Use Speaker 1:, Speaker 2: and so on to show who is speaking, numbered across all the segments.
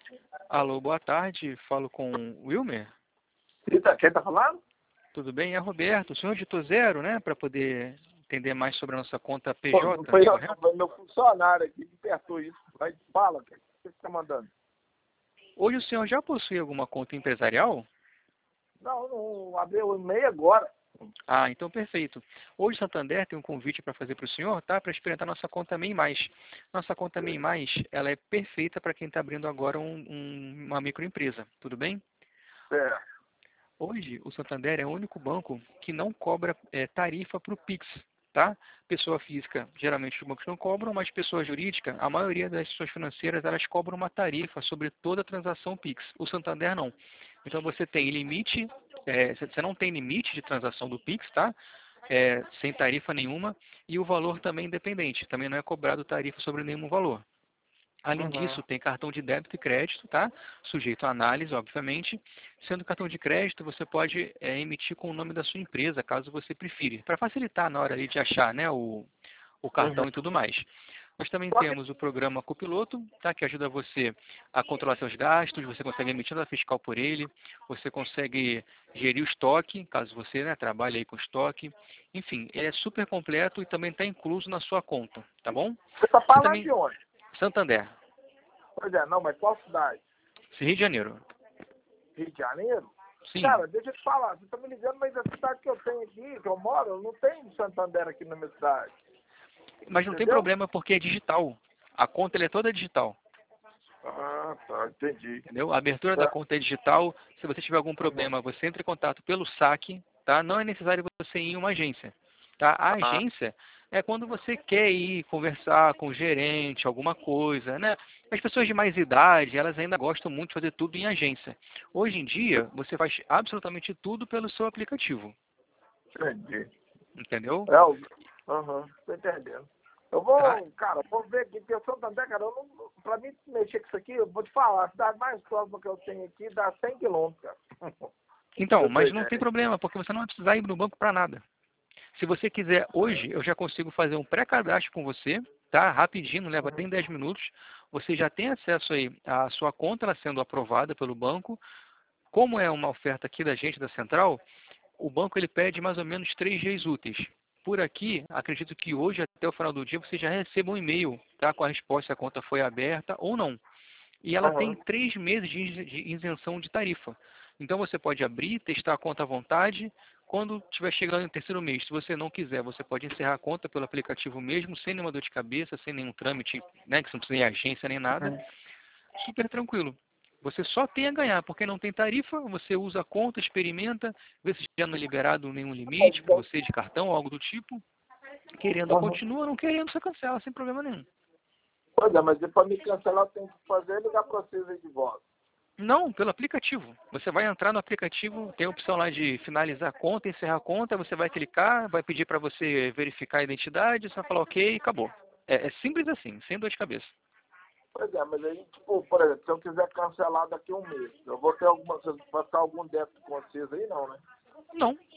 Speaker 1: Alô, boa tarde. Falo com o Wilmer.
Speaker 2: Quem tá falando?
Speaker 1: Tudo bem? É Roberto. O senhor digitou zero, né? Para poder entender mais sobre a nossa conta
Speaker 2: Pô, não
Speaker 1: PJ,
Speaker 2: foi eu, não,
Speaker 1: correto?
Speaker 2: foi meu funcionário aqui que apertou isso. Vai, fala, o que você está mandando?
Speaker 1: Hoje o senhor já possui alguma conta empresarial?
Speaker 2: Não, não abriu o e-mail agora.
Speaker 1: Ah, então perfeito. Hoje o Santander tem um convite para fazer para o senhor, tá? Para experimentar nossa conta MEI+. Nossa conta MEI+, ela é perfeita para quem está abrindo agora uma microempresa. Tudo bem?
Speaker 2: É.
Speaker 1: Hoje, o Santander é o único banco que não cobra tarifa para o Pix, tá? Pessoa física, geralmente os bancos não cobram, mas pessoa jurídica, a maioria das instituições financeiras, elas cobram uma tarifa sobre toda transação Pix. O Santander não. Então, você tem limite, você não tem limite de transação do Pix, tá? Sem tarifa nenhuma, e o valor também é independente, também não é cobrado tarifa sobre nenhum valor. Além
Speaker 2: Uhum.
Speaker 1: disso, tem cartão de débito e crédito, tá? Sujeito à análise, obviamente. Sendo cartão de crédito, você pode emitir com o nome da sua empresa, caso você prefira, para facilitar na hora ali de achar, né, o
Speaker 2: Uhum.
Speaker 1: cartão e tudo mais. Nós também
Speaker 2: Só que,
Speaker 1: temos o programa Copiloto, tá? Que ajuda você a controlar seus gastos, você consegue emitir nota fiscal por ele, você consegue gerir o estoque, caso você, né, trabalhe aí com estoque. Enfim, ele é super completo e também está incluso na sua conta, tá bom?
Speaker 2: você tá
Speaker 1: Você
Speaker 2: falando
Speaker 1: também,
Speaker 2: de onde?
Speaker 1: Santander,
Speaker 2: Pois é, não, mas qual cidade?
Speaker 1: Rio de Janeiro.
Speaker 2: Rio de Janeiro?
Speaker 1: Sim,
Speaker 2: Cara, deixa eu te falar, você tá me ligando, mas a cidade que eu tenho aqui, que eu moro, não tem Santander aqui na minha cidade.
Speaker 1: mas não tem
Speaker 2: Entendeu?
Speaker 1: problema porque é digital. A conta ela é toda digital,
Speaker 2: Ah, tá, entendi.
Speaker 1: entendeu? A abertura da
Speaker 2: Tá.
Speaker 1: conta é digital. Se você tiver algum
Speaker 2: Uhum.
Speaker 1: problema, você entra em contato pelo saque, tá? Não é necessário você ir em uma agência, tá? A
Speaker 2: Ah,
Speaker 1: agência é quando você quer ir conversar com o gerente, alguma coisa, né? As pessoas de mais idade, elas ainda gostam muito de fazer tudo em agência. Hoje em dia, você faz absolutamente tudo pelo seu aplicativo,
Speaker 2: entendi.
Speaker 1: entendeu?
Speaker 2: Tô entendendo. Eu
Speaker 1: Tá?
Speaker 2: vou, cara, vou ver aqui, porque o Santander, cara, eu não, pra mim mexer com isso aqui, eu vou te falar, a cidade mais próxima que eu tenho aqui dá 100 quilômetros, cara. Pra
Speaker 1: Então,
Speaker 2: você ter
Speaker 1: mas não tem
Speaker 2: ideia.
Speaker 1: problema, porque você não vai precisar ir no banco para nada. Se você quiser hoje, eu já consigo fazer um pré-cadastro com você, tá? Rapidinho, não leva nem 10 minutos. Você já tem acesso aí à sua conta ela sendo aprovada pelo banco. Como é uma oferta aqui da gente, da Central, o banco ele pede mais ou menos 3 dias úteis. Por aqui, acredito que hoje, até o final do dia, você já receba um e-mail, tá? Com a resposta se a conta foi aberta ou não. E ela tem
Speaker 2: Aham.
Speaker 1: 3 meses de isenção de tarifa. Então você pode abrir, testar a conta à vontade. Quando estiver chegando no terceiro mês, se você não quiser, você pode encerrar a conta pelo aplicativo mesmo, sem nenhuma dor de cabeça, sem nenhum trâmite, né, que você não precisa ir à agência nem nada.
Speaker 2: Uhum.
Speaker 1: Super tranquilo. Você só tem a ganhar, porque não tem tarifa, você usa a conta, experimenta, vê se já não é liberado nenhum limite para você de cartão ou algo do tipo. Querendo,
Speaker 2: Aham.
Speaker 1: continua, não querendo, você cancela, sem problema nenhum.
Speaker 2: Pois é, mas para me cancelar, eu tenho que fazer é ligar pra vocês aí de volta.
Speaker 1: Não, pelo aplicativo. Você vai entrar no aplicativo, tem a opção lá de finalizar a conta, encerrar a conta, você vai clicar, vai pedir para você verificar a identidade, você vai falar ok, acabou. É simples assim, sem dor de cabeça.
Speaker 2: Pois é, mas aí, tipo, por exemplo, se eu quiser cancelar daqui a um mês, eu vou ter alguma, vai ficar algum débito com vocês aí, não, né?
Speaker 1: Não, não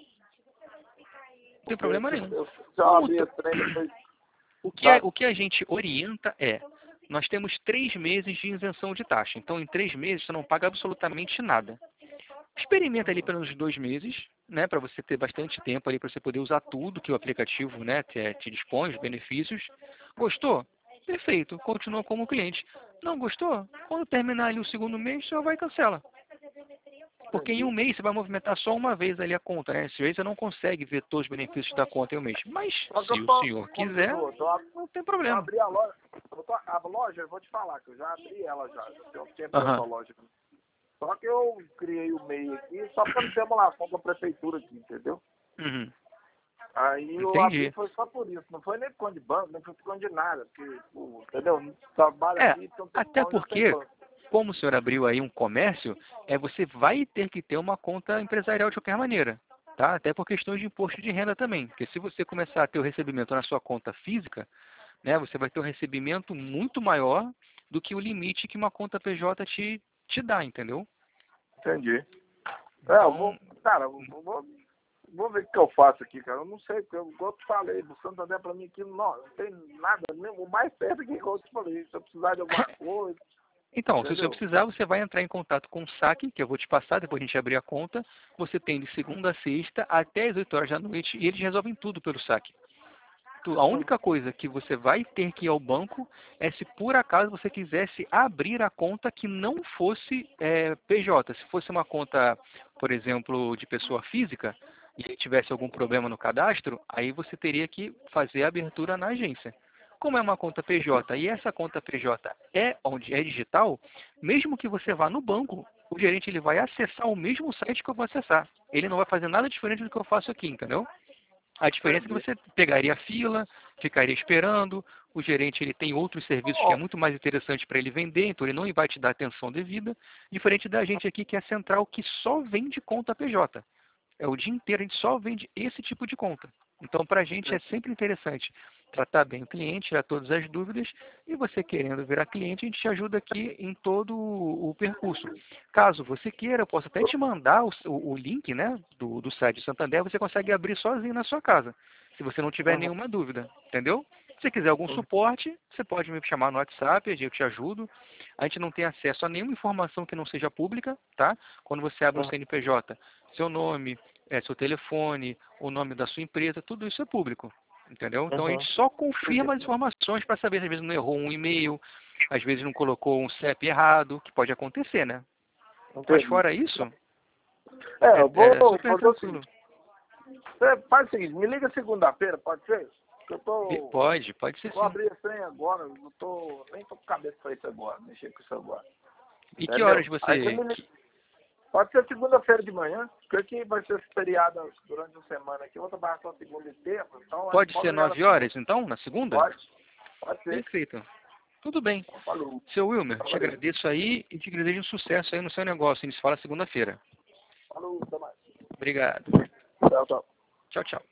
Speaker 1: tem
Speaker 2: Porque
Speaker 1: problema nenhum.
Speaker 2: se eu
Speaker 1: Como
Speaker 2: abrir esse trem depois dá.
Speaker 1: o que a gente orienta nós temos 3 meses de isenção de taxa. Então, em 3 meses, você não paga absolutamente nada. Experimenta ali pelos 2 meses, né, para você ter bastante tempo ali para você poder usar tudo que o aplicativo, né, te dispõe, os benefícios. Gostou? Perfeito, continua como cliente. Não gostou? Quando terminar ali o segundo mês, você vai e cancela. Porque em um
Speaker 2: Entendi.
Speaker 1: mês você vai movimentar só uma vez ali a conta, né? Às vezes você não consegue ver todos os benefícios da conta em um mês. Mas
Speaker 2: Só que
Speaker 1: se
Speaker 2: eu
Speaker 1: o
Speaker 2: tô,
Speaker 1: senhor
Speaker 2: como diz o
Speaker 1: quiser,
Speaker 2: outro,
Speaker 1: não tem
Speaker 2: eu
Speaker 1: problema.
Speaker 2: abri a loja, a loja, eu vou te falar que eu já abri ela já tem um tempo essa
Speaker 1: Aham,
Speaker 2: loja. Só que eu criei o MEI aqui só para não ter emulação com a prefeitura aqui, entendeu?
Speaker 1: uhum,
Speaker 2: Aí eu abri
Speaker 1: entendi.
Speaker 2: foi só por isso, não foi nem por conta de banco, nem por conta de nada, porque, pô, entendeu? Não trabalho
Speaker 1: É,
Speaker 2: aqui, tem um
Speaker 1: até
Speaker 2: tempão, já sem
Speaker 1: porque,
Speaker 2: banco.
Speaker 1: como o senhor abriu aí um comércio, você vai ter que ter uma conta empresarial de qualquer maneira, tá? Até por questões de imposto de renda também. Porque se você começar a ter o recebimento na sua conta física, né, você vai ter um recebimento muito maior do que o limite que uma conta PJ te dá, entendeu?
Speaker 2: Entendi. É, eu
Speaker 1: Então,
Speaker 2: vou, cara, vou ver o que eu faço aqui, cara. Eu não sei, porque igual eu te falei, do Santander pra mim aqui, não tem nada, mesmo, o mais perto aqui, igual eu te falei, se eu precisar de alguma coisa.
Speaker 1: Então, se
Speaker 2: Entendeu?
Speaker 1: você precisar, você vai entrar em contato com o saque, que eu vou te passar depois a gente abrir a conta. Você tem de segunda a sexta até as 8 horas da noite e eles resolvem tudo pelo saque. A única coisa que você vai ter que ir ao banco é se por acaso você quisesse abrir a conta que não fosse PJ. Se fosse uma conta, por exemplo, de pessoa física e tivesse algum problema no cadastro, aí você teria que fazer a abertura na agência. Como é uma conta PJ e essa conta PJ é onde é digital, mesmo que você vá no banco, o gerente ele vai acessar o mesmo site que eu vou acessar. Ele não vai fazer nada diferente do que eu faço aqui, entendeu? A diferença é que você pegaria a fila, ficaria esperando, o gerente ele tem outros serviços que é muito mais interessante para ele vender, então ele não vai te dar atenção devida, diferente da gente aqui que é a central que só vende conta PJ. É o dia inteiro, a gente só vende esse tipo de conta. Então, para a gente é sempre interessante tratar bem o cliente, tirar todas as dúvidas, e você querendo virar cliente, a gente te ajuda aqui em todo o percurso. Caso você queira, eu posso até te mandar o link, né, do site de Santander, você consegue abrir sozinho na sua casa, se você não tiver nenhuma dúvida, entendeu? Se você quiser algum suporte, você pode me chamar no WhatsApp, eu te ajudo. A gente não tem acesso a nenhuma informação que não seja pública, tá? Quando você abre um CNPJ, seu nome, seu telefone, o nome da sua empresa, tudo isso é público, entendeu? Então a gente só confirma as informações para saber se às vezes não errou um e-mail, às vezes não colocou um CEP errado, que pode acontecer, né? Mas fora isso,
Speaker 2: eu vou
Speaker 1: super
Speaker 2: fazer
Speaker 1: tranquilo.
Speaker 2: Você faz o seguinte, me liga segunda-feira, pode ser? Que eu tô...
Speaker 1: Pode ser
Speaker 2: Vou
Speaker 1: sim.
Speaker 2: abrir esse trem agora, nem tô com cabeça pra isso agora, mexer com isso agora.
Speaker 1: E que
Speaker 2: Entendeu?
Speaker 1: horas
Speaker 2: Aí
Speaker 1: você...
Speaker 2: me liga. Pode ser segunda-feira de manhã, porque aqui vai ser feriado durante a semana aqui, eu vou trabalhar só segunda e terça, então...
Speaker 1: Pode ser 9 horas, então, na segunda?
Speaker 2: Pode ser.
Speaker 1: Perfeito. Tudo bem.
Speaker 2: Falou.
Speaker 1: Seu Wilmer, te agradeço aí e te desejo um sucesso aí no seu negócio. A gente se fala segunda-feira.
Speaker 2: Falou, até mais.
Speaker 1: Obrigado.
Speaker 2: Tchau, tchau.
Speaker 1: Tchau, tchau.